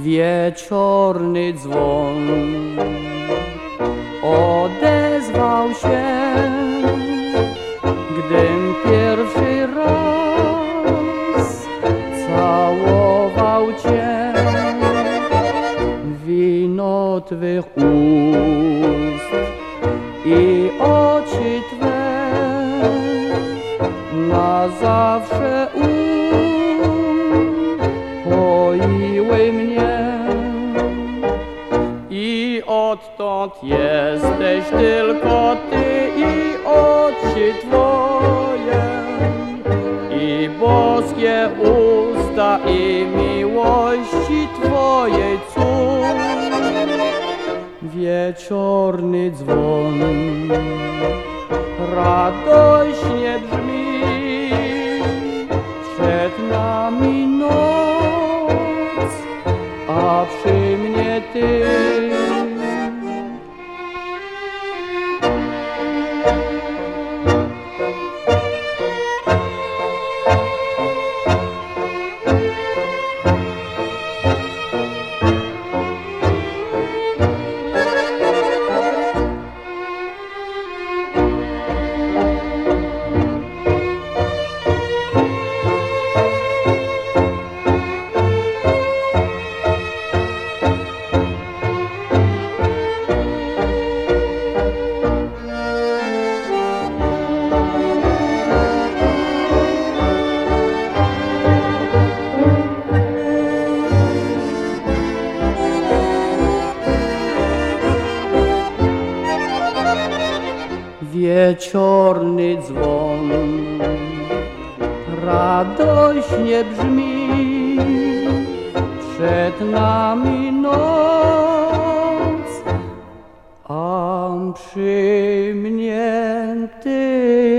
Wieczorny dzwon odezwał się, gdym pierwszy raz całował Cię. Wino Twych ust i oczy Twe na zawsze upoiły mnie. I odtąd jesteś tylko Ty i oczy Twoje, i boskie usta i miłości Twojej cud. Wieczorny dzwon radośnie brzmi, przed nami noc, a przy mnie Ty. Wieczorny dzwon radośnie brzmi, przed nami noc, a przy mnie Ty.